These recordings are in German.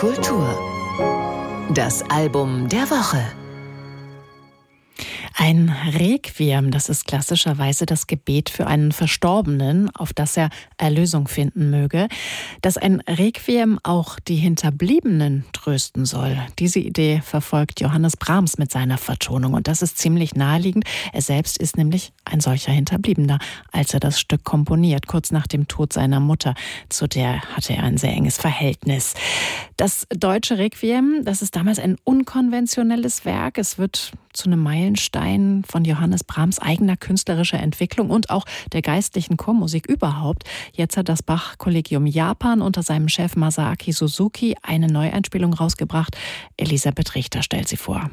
Kultur. Das Album der Woche. Ein Requiem, das ist klassischerweise das Gebet für einen Verstorbenen, auf das er Erlösung finden möge. Dass ein Requiem auch die Hinterbliebenen trösten soll, diese Idee verfolgt Johannes Brahms mit seiner Vertonung. Und das ist ziemlich naheliegend. Er selbst ist nämlich ein solcher Hinterbliebener, als er das Stück komponiert, kurz nach dem Tod seiner Mutter. Zu der hatte er ein sehr enges Verhältnis. Das deutsche Requiem, das ist damals ein unkonventionelles Werk. Es wird zu einem Meilenstein von Johannes Brahms eigener künstlerischer Entwicklung und auch der geistlichen Chormusik überhaupt. Jetzt hat das Bach-Kollegium Japan unter seinem Chef Masaaki Suzuki eine Neueinspielung rausgebracht. Elisabeth Richter stellt sie vor.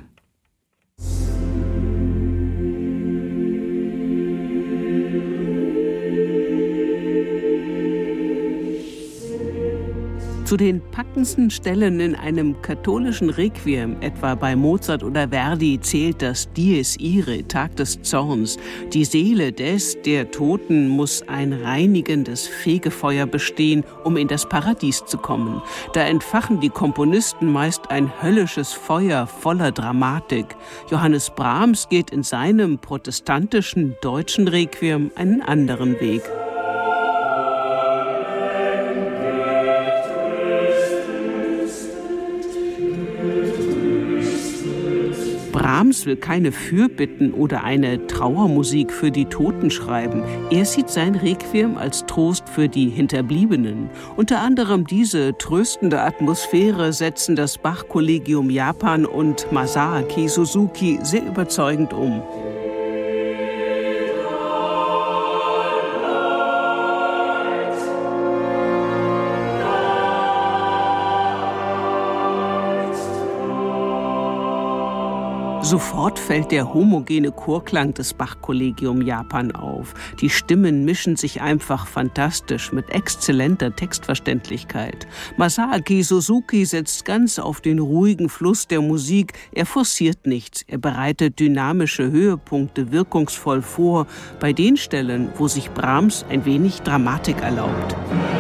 Zu den packendsten Stellen in einem katholischen Requiem, etwa bei Mozart oder Verdi, zählt das Dies Irae, Tag des Zorns. Die Seele der Toten muss ein reinigendes Fegefeuer bestehen, um in das Paradies zu kommen. Da entfachen die Komponisten meist ein höllisches Feuer voller Dramatik. Johannes Brahms geht in seinem protestantischen deutschen Requiem einen anderen Weg. Brahms will keine Fürbitten oder eine Trauermusik für die Toten schreiben. Er sieht sein Requiem als Trost für die Hinterbliebenen. Unter anderem diese tröstende Atmosphäre setzen das Bach-Kollegium Japan und Masaaki Suzuki sehr überzeugend um. Sofort fällt der homogene Chorklang des Bach-Kollegium Japan auf. Die Stimmen mischen sich einfach fantastisch mit exzellenter Textverständlichkeit. Masaaki Suzuki setzt ganz auf den ruhigen Fluss der Musik. Er forciert nichts. Er bereitet dynamische Höhepunkte wirkungsvoll vor, bei den Stellen, wo sich Brahms ein wenig Dramatik erlaubt.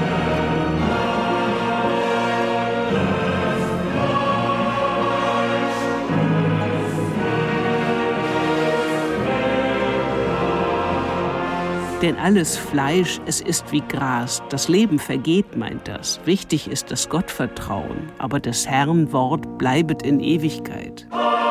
Denn alles Fleisch, es ist wie Gras. Das Leben vergeht, meint das. Wichtig ist das Gottvertrauen. Aber des Herrn Wort bleibet in Ewigkeit.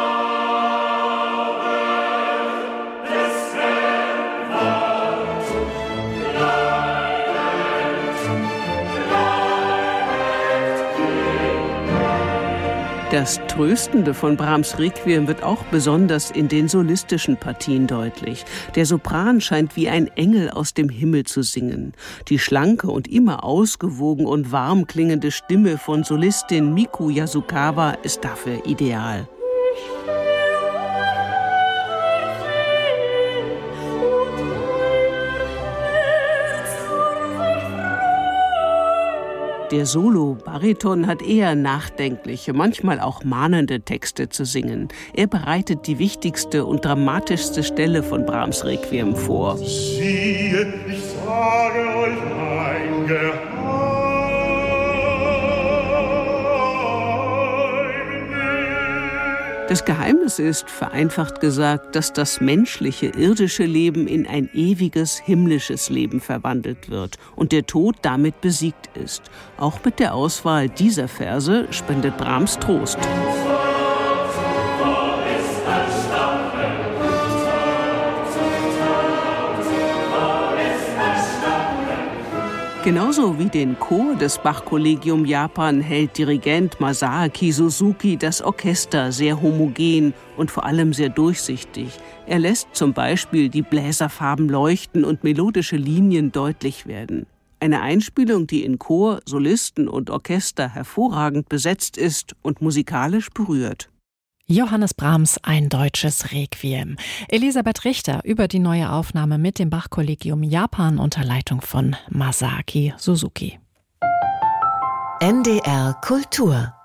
Das Tröstende von Brahms Requiem wird auch besonders in den solistischen Partien deutlich. Der Sopran scheint wie ein Engel aus dem Himmel zu singen. Die schlanke und immer ausgewogen und warm klingende Stimme von Solistin Miku Yasukawa ist dafür ideal. Der Solo-Bariton hat eher nachdenkliche, manchmal auch mahnende Texte zu singen. Er bereitet die wichtigste und dramatischste Stelle von Brahms Requiem vor. Siehe, ich sage euch ein Geheimnis. Das Geheimnis ist, vereinfacht gesagt, dass das menschliche, irdische Leben in ein ewiges, himmlisches Leben verwandelt wird und der Tod damit besiegt ist. Auch mit der Auswahl dieser Verse spendet Brahms Trost. Genauso wie den Chor des Bach-Kollegium Japan hält Dirigent Masaaki Suzuki das Orchester sehr homogen und vor allem sehr durchsichtig. Er lässt zum Beispiel die Bläserfarben leuchten und melodische Linien deutlich werden. Eine Einspielung, die in Chor, Solisten und Orchester hervorragend besetzt ist und musikalisch berührt. Johannes Brahms, ein deutsches Requiem. Elisabeth Richter über die neue Aufnahme mit dem Bach-Kollegium Japan unter Leitung von Masaaki Suzuki. NDR Kultur